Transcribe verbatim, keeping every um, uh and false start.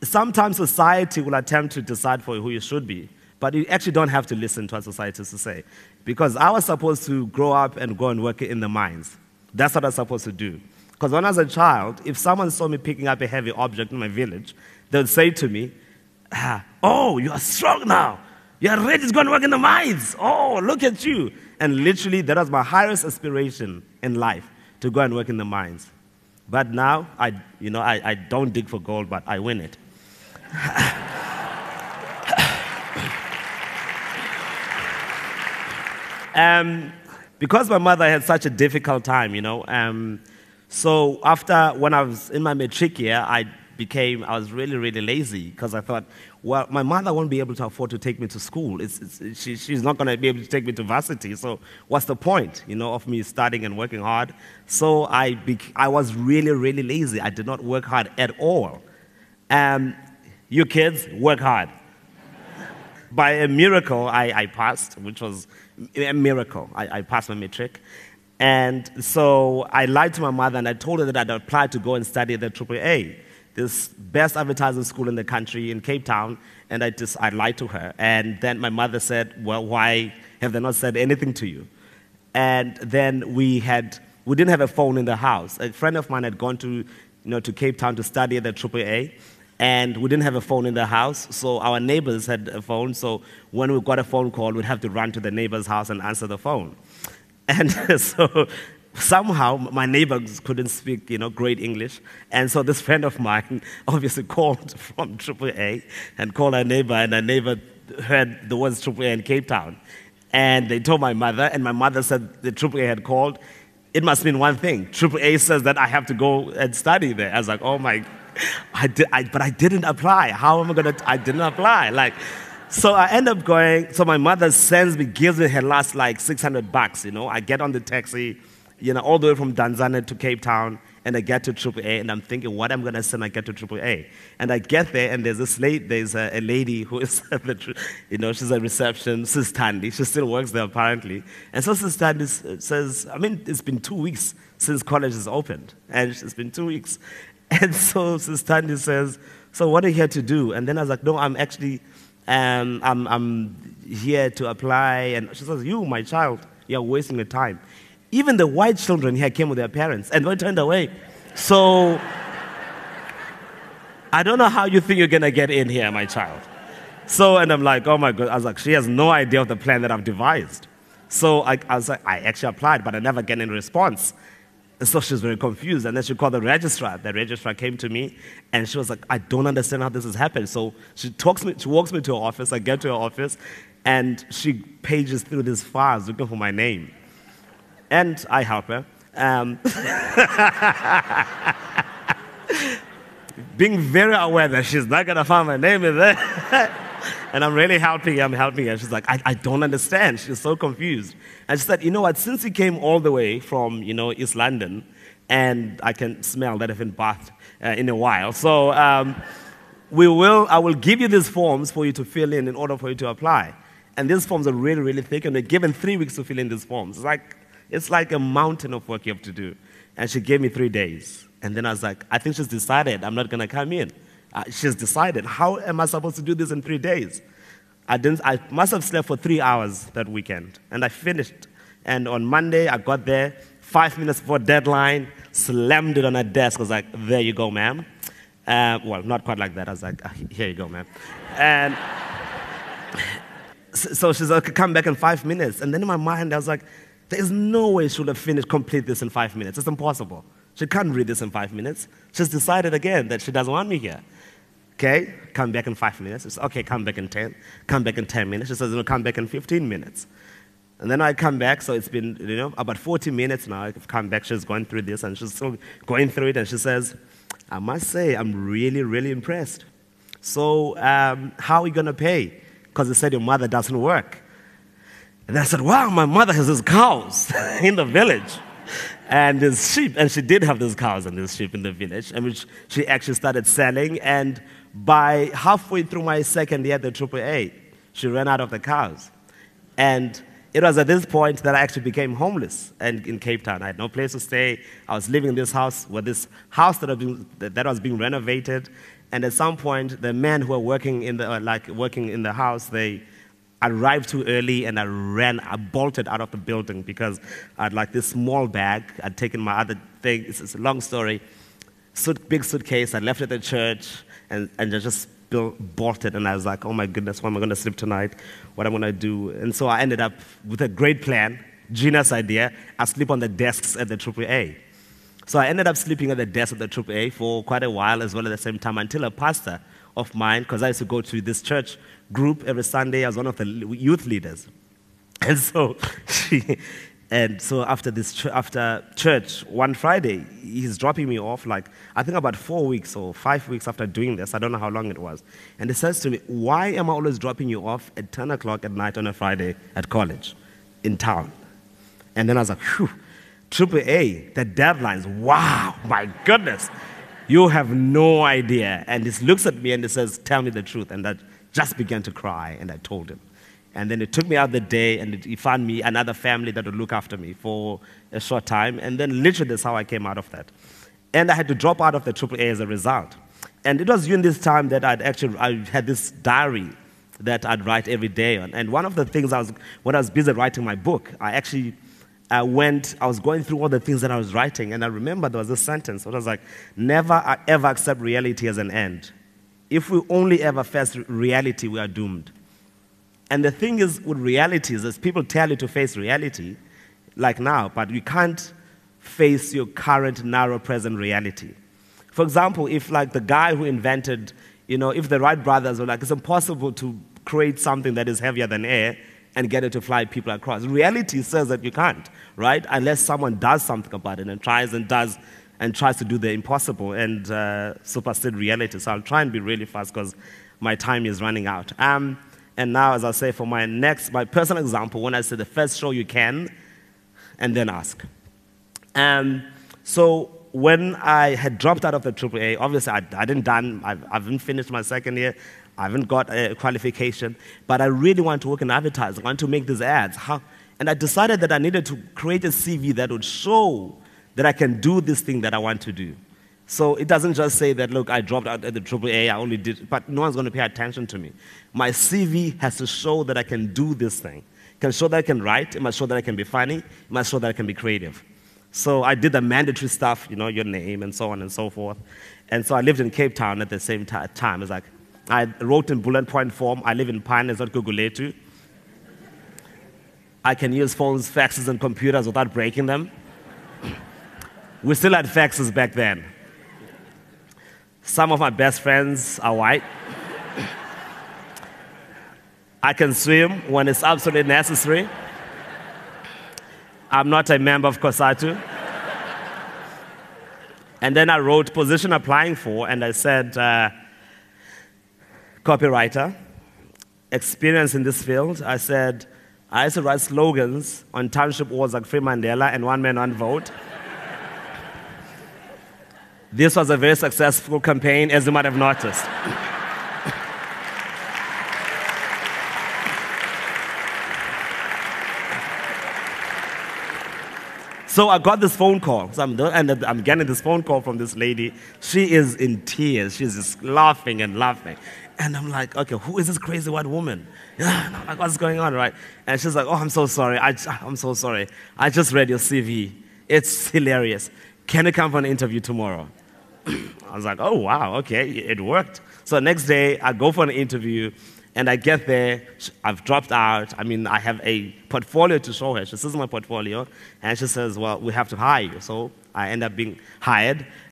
sometimes society will attempt to decide for you who you should be, but you actually don't have to listen to what society has to say. Because I was supposed to grow up and go and work in the mines. That's what I was supposed to do. Because when I was a child, if someone saw me picking up a heavy object in my village, they would say to me, ah, oh, you are strong now. You are ready to go and work in the mines. Oh, look at you. And literally, that was my highest aspiration in life, to go and work in the mines. But now, I, you know, I, I don't dig for gold, but I win it. um, because my mother had such a difficult time, you know, um, so after, when I was in my matric year, I became, I was really, really lazy because I thought, well, my mother won't be able to afford to take me to school. It's, it's, she, she's not going to be able to take me to varsity. So what's the point, you know, of me studying and working hard? So I, bec- I was really, really lazy. I did not work hard at all. Um, you kids, work hard. By a miracle, I, I passed, which was a miracle. I, I passed my matric. And so I lied to my mother, and I told her that I'd applied to go and study at the triple A, this best advertising school in the country in Cape Town, and I just I lied to her. And then my mother said, well, why have they not said anything to you? And then we had we didn't have a phone in the house. A friend of mine had gone to you know to Cape Town to study at the triple A, and we didn't have a phone in the house, so our neighbors had a phone. So when we got a phone call, we'd have to run to the neighbor's house and answer the phone. And so somehow my neighbors couldn't speak, you know, great English. And so this friend of mine obviously called from triple A and called our neighbor, and our neighbor heard the words triple A in Cape Town. And they told my mother, and my mother said the triple A had called. It must mean one thing. triple A says that I have to go and study there. I was like, oh my, I did, I, but I didn't apply. How am I going to, I didn't apply. Like, so I end up going, so my mother sends me, gives me her last like six hundred bucks, you know. I get on the taxi, you know, all the way from Danzana to Cape Town, and I get to triple A, and I'm thinking, what am I going to send I get to triple A? And I get there, and there's this lady, there's a, a lady who is, the, you know, she's a reception, Sis Tandy. She still works there, apparently. And so Sis Tandy says, I mean, it's been two weeks since college is opened, and it's been two weeks. And so Sis Tandy says, so what are you here to do? And then I was like, no, I'm actually... Um, I'm, I'm here to apply. And she says, you, my child, you're wasting your time. Even the white children here came with their parents, and they turned away. So I don't know how you think you're going to get in here, my child. So, and I'm like, oh my God. I was like, she has no idea of the plan that I've devised. So I, I was like, I actually applied, but I never get any response. And so she was very confused. And then she called the registrar. The registrar came to me, and she was like, I don't understand how this has happened. So she talks me, she walks me to her office. I get to her office, and she pages through these files looking for my name. And I help her. Um, being very aware that she's not going to find my name in there. And I'm really helping her, I'm helping her. She's like, I, I don't understand. She's so confused. And she said, you know what, since you came all the way from, you know, East London, and I can smell that I've been bathed uh, in a while, so um, we will, I will give you these forms for you to fill in in order for you to apply. And these forms are really, really thick, and we're given three weeks to fill in these forms. It's like, it's like a mountain of work you have to do. And she gave me three days. And then I was like, I think she's decided I'm not going to come in. Uh, she's decided. How am I supposed to do this in three days? I didn't. I must have slept for three hours that weekend, and I finished. And on Monday, I got there five minutes before deadline, slammed it on her desk. I was like, "There you go, ma'am." Uh, well, not quite like that. I was like, "Here you go, ma'am." And so she's like, "Come back in five minutes." And then in my mind, I was like, "There's no way she would have finished complete this in five minutes. It's impossible. She can't read this in five minutes." She's decided again that she doesn't want me here. Okay, come back in five minutes. It's okay, come back in ten. Come back in ten minutes. She says, no, come back in fifteen minutes. And then I come back, so it's been, you know, about forty minutes now. I've come back, she's going through this, and she's still going through it, and she says, I must say, I'm really, really impressed. So um, how are you going to pay? Because they said your mother doesn't work. And I said, wow, my mother has these cows in the village. And there's sheep, and she did have those cows and those sheep in the village, and which she actually started selling. And by halfway through my second year at the triple A, she ran out of the cows. And it was at this point that I actually became homeless and in Cape Town. I had no place to stay. I was living in this house, with this house that, been, that was being renovated. And at some point, the men who were working in the, uh, like working in the house, they arrived too early, and I ran, I bolted out of the building because I had like this small bag. I'd taken my other thing. It's, it's a long story. Suit, big suitcase. I left it at the church, and, and I just bolted. And I was like, oh my goodness, where am I going to sleep tonight? What am I going to do? And so I ended up with a great plan, genius idea. I sleep on the desks at the triple A. So I ended up sleeping at the desk at the triple A for quite a while as well at the same time until a pastor of mine, because I used to go to this church group every Sunday. I was one of the youth leaders. And so she, and so after this ch- after church one Friday, he's dropping me off, like I think about four weeks or five weeks after doing this. I don't know how long it was. And he says to me, why am I always dropping you off at ten o'clock at night on a Friday at college in town? And then I was like, phew. Triple A, the deadlines, wow, my goodness. You have no idea. And he looks at me and he says, tell me the truth. And I just began to cry, and I told him. And then he took me out the day, and he found me another family that would look after me for a short time. And then literally that's how I came out of that. And I had to drop out of the triple A as a result. And it was during this time that I'd actually, I had this diary that I'd write every day on. And one of the things I was, when I was busy writing my book, I actually I went, I was going through all the things that I was writing, and I remember there was a sentence. It was like, never ever accept reality as an end. If we only ever face reality, we are doomed. And the thing is with reality is, as people tell you to face reality, like now, but you can't face your current narrow present reality. For example, if like the guy who invented, you know, if the Wright brothers were like, it's impossible to create something that is heavier than air and get it to fly people across. Reality says that you can't, right? Unless someone does something about it and tries and does and tries to do the impossible and uh, supersede reality. So I'll try and be really fast because my time is running out. Um, and now, as I say, for my next, my personal example, when I say the first show you can, and then ask. Um, so when I had dropped out of the triple A, obviously I, I didn't done, I, I haven't finished my second year. I haven't got a qualification, but I really want to work in advertising. I want to make these ads. How? And I decided that I needed to create a C V that would show that I can do this thing that I want to do. So it doesn't just say that, look, I dropped out at the triple A, I only did, but no one's going to pay attention to me. My C V has to show that I can do this thing. It can show that I can write. It must show that I can be funny. It must show that I can be creative. So I did the mandatory stuff, you know, your name and so on and so forth. And so I lived in Cape Town at the same t- time. It's like, I wrote in bullet point form. I live in Pines, not Guguletu. I can use phones, faxes, and computers without breaking them. We still had faxes back then. Some of my best friends are white. I can swim when it's absolutely necessary. I'm not a member of COSATU. And then I wrote position applying for, and I said, uh, copywriter, experience in this field. I said, I used to write slogans on township wards like Free Mandela and One Man, One Vote. This was a very successful campaign, as you might have noticed. So I got this phone call, so I'm, and I'm getting this phone call from this lady. She is in tears. She's just laughing and laughing. And I'm like, okay, who is this crazy white woman? Yeah, I'm like, what's going on, right? And she's like, oh, I'm so sorry. I, I'm so sorry. I just read your C V. It's hilarious. Can you come for an interview tomorrow? I was like, oh, wow, okay, it worked. So next day, I go for an interview, and I get there. I've dropped out. I mean, I have a portfolio to show her. She says my portfolio, and she says, well, we have to hire you. So I end up being hired.